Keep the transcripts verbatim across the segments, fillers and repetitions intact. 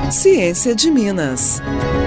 Ciência de Minas.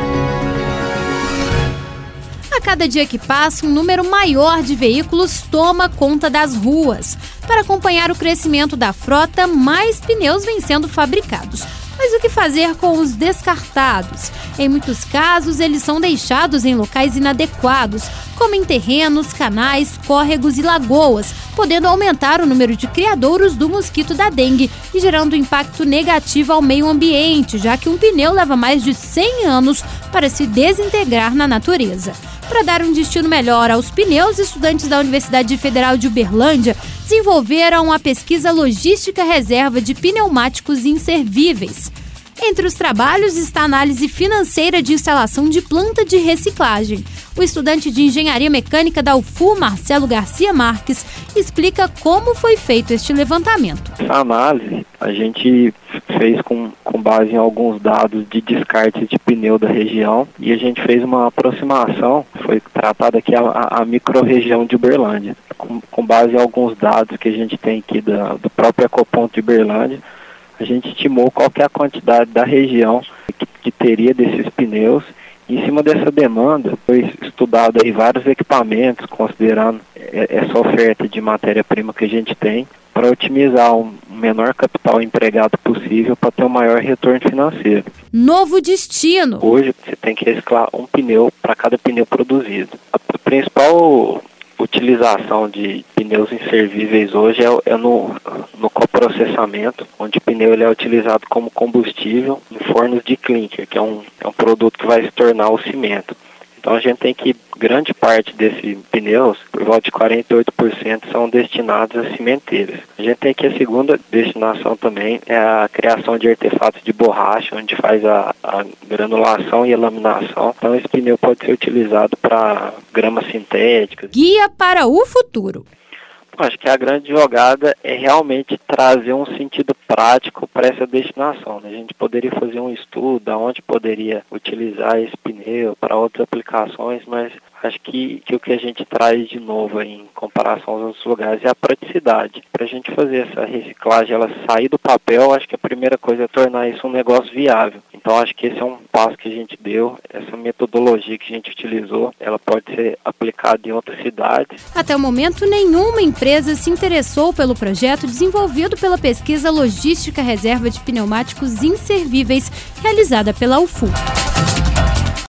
A cada dia que passa, um número maior de veículos toma conta das ruas. Para acompanhar o crescimento da frota, mais pneus vêm sendo fabricados. Mas o que fazer com os descartados? Em muitos casos, eles são deixados em locais inadequados, como em terrenos, canais, córregos e lagoas, podendo aumentar o número de criadouros do mosquito da dengue e gerando impacto negativo ao meio ambiente, já que um pneu leva mais de cem anos para se desintegrar na natureza. Para dar um destino melhor aos pneus, estudantes da Universidade Federal de Uberlândia desenvolveram a pesquisa Logística Reserva de Pneumáticos Inservíveis. Entre os trabalhos está a análise financeira de instalação de planta de reciclagem. O estudante de Engenharia Mecânica da U F U, Marcelo Garcia Marques, explica como foi feito este levantamento. Essa análise a gente fez com, com base em alguns dados de descarte de pneu da região e a gente fez uma aproximação, foi tratada aqui a, a micro-região de Uberlândia. Com, com base em alguns dados que a gente tem aqui da, do próprio Ecoponto de Uberlândia, a gente estimou qual que é a quantidade da região que, que teria desses pneus. Em cima dessa demanda, foi estudado aí vários equipamentos, considerando essa oferta de matéria-prima que a gente tem, para otimizar o menor capital empregado possível para ter um maior retorno financeiro. Novo destino. Hoje, você tem que reciclar um pneu para cada pneu produzido. A principal utilização de pneus inservíveis hoje é, é no, no coprocessamento, onde o pneu ele é utilizado como combustível em fornos de clinker, que é um, é um produto que vai se tornar o cimento. Então a gente tem que grande parte desses pneus, por volta de quarenta e oito por cento, são destinados a cimenteiras. A gente tem aqui a segunda destinação também, é a criação de artefatos de borracha, onde faz a, a granulação e a laminação. Então esse pneu pode ser utilizado para grama sintética. Guia para o futuro. Acho que a grande jogada é realmente trazer um sentido prático para essa destinação, né? A gente poderia fazer um estudo onde poderia utilizar esse pneu para outras aplicações, mas acho que, que o que a gente traz de novo em comparação aos outros lugares é a praticidade. Para a gente fazer essa reciclagem, ela sair do papel, acho que a primeira coisa é tornar isso um negócio viável. Então acho que esse é um passo que a gente deu, essa metodologia que a gente utilizou, ela pode ser aplicada em outras cidades. Até o momento, nenhuma empresa se interessou pelo projeto desenvolvido pela pesquisa Logística Reserva de Pneumáticos Inservíveis, realizada pela U F U.